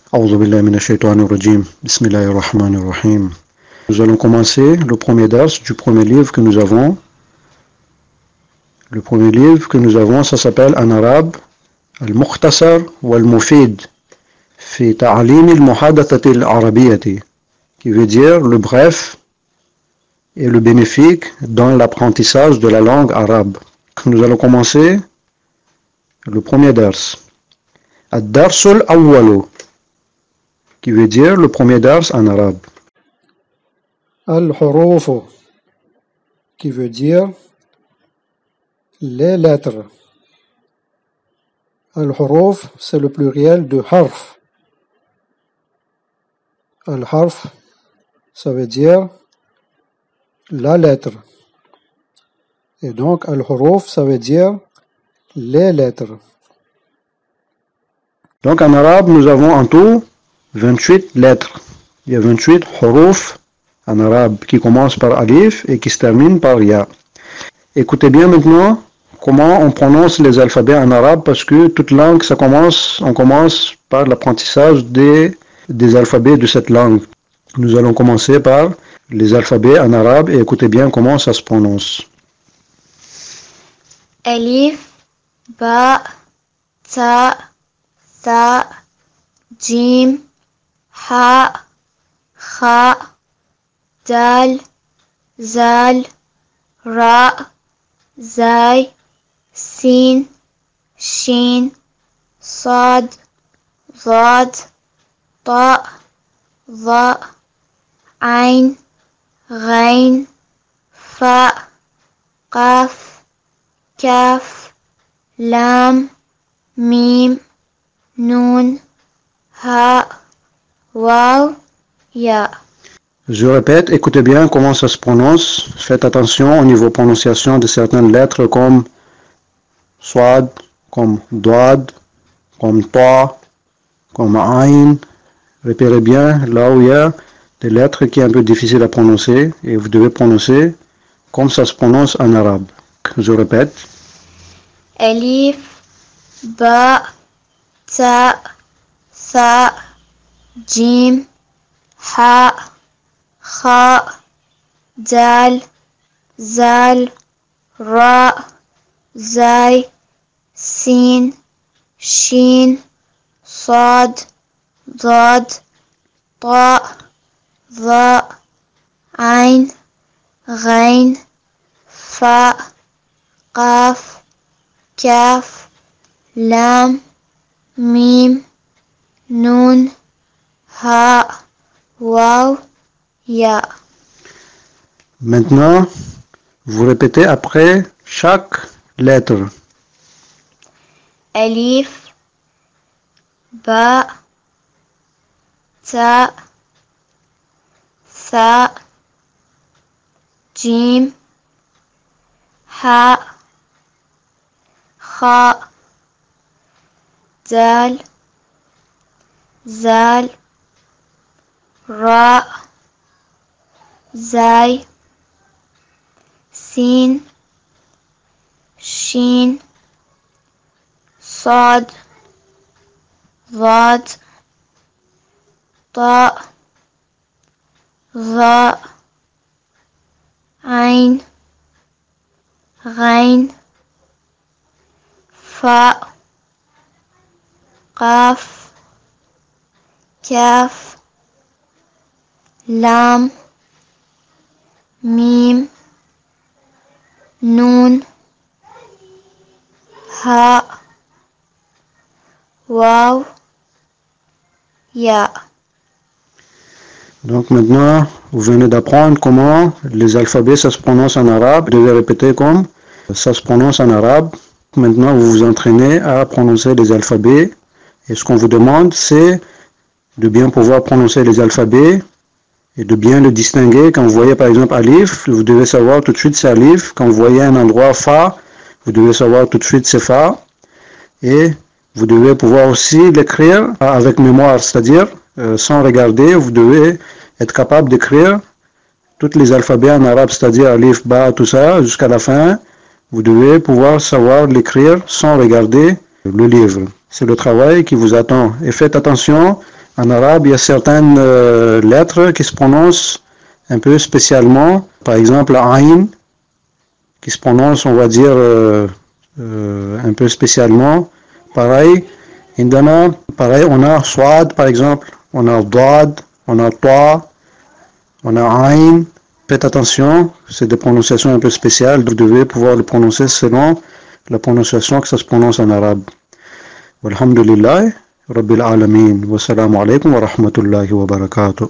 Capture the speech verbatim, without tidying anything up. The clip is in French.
أعوذ بالله من الشيطان الرجيم بسم الله الرحمن الرحيم. Nous allons commencer le premier dars du premier livre que nous avons. Le premier livre que nous avons, ça s'appelle en arabe Al-Mukhtasar wal-Mufid fi ta'alim al-muhadathati al-arabiyyati, qui veut dire le bref et le bénéfique dans l'apprentissage de la langue arabe. Nous allons commencer le premier dars. Ad-darsul awwalu, qui veut dire le premier dars en arabe. Al-Huruf, qui veut dire les lettres. Al-Huruf, c'est le pluriel de harf. Al-Harf, ça veut dire la lettre. Et donc, Al-Huruf, ça veut dire les lettres. Donc en arabe, nous avons en tout vingt-huit lettres. Il y a vingt-huit huruf en arabe qui commencent par alif et qui se terminent par ya. Écoutez bien maintenant comment on prononce les alphabets en arabe, parce que toute langue, ça commence, on commence par l'apprentissage des, des alphabets de cette langue. Nous allons commencer par les alphabets en arabe et écoutez bien comment ça se prononce. Alif, Ba, Ta, Tha, Jim, Ha, Kha, Dal, Zal, Ra, Zay, Sin, Shin, Sad, Zad, Ta, Dha, Ain, Ghain, Fa, Qaf, Kaf, Lam, Mim, Nun, Ha, Waw, Ya. Je répète, écoutez bien comment ça se prononce. Faites attention au niveau prononciation de certaines lettres comme Swad, comme Dwad, comme Ta, comme Ain. Répétez bien là où il y a des lettres qui sont un peu difficiles à prononcer et vous devez prononcer comme ça se prononce en arabe. Je répète. Alif, Ba, Ta, Tha, Jim, Ha, Kha, Dal, Zal, Ra, Zay, Sin, Shin, Sad, Dad, Ta, Dha, Ain, Ghain, Fa, Qaf, Kaf, Lam, Mim, Nun, Ha, Waw, Ya. Maintenant, vous répétez après chaque lettre. Alif, Ba, Ta, Tha, Jim, Ha, Kha, Dal, Zal, Ra, Zay, Sin, Shin, Sad, Dad, Ta, Dha, Ain, Ghain, Fa, Qaf, Kaf, Lam, Mim, Nun, Ha, Waw, Ya. Donc maintenant, vous venez d'apprendre comment les alphabets ça se prononce en arabe. Vous devez répéter comme ça se prononce en arabe. Maintenant, vous vous entraînez à prononcer les alphabets. Et ce qu'on vous demande, c'est de bien pouvoir prononcer les alphabets et de bien le distinguer. Quand vous voyez par exemple alif, vous devez savoir tout de suite c'est alif. Quand vous voyez un endroit fa, vous devez savoir tout de suite c'est fa. Et vous devez pouvoir aussi l'écrire avec mémoire, c'est-à-dire euh, sans regarder, vous devez être capable d'écrire tous les alphabets en arabe, c'est-à-dire alif, ba, tout ça, jusqu'à la fin. Vous devez pouvoir savoir l'écrire sans regarder le livre. C'est le travail qui vous attend. Et faites attention En arabe, il y a certaines euh, lettres qui se prononcent un peu spécialement. Par exemple, Aïn, qui se prononce, on va dire, euh, euh, un peu spécialement. Pareil, Indana, pareil, on a Swad, par exemple, on a Dad, on a Ta, on a Aïn. Faites attention, c'est des prononciations un peu spéciales. Vous devez pouvoir le prononcer selon la prononciation que ça se prononce en arabe. Walhamdulillah, Rabbil Alameen. Wassalamu alaikum wa rahmatullahi wa barakatuh.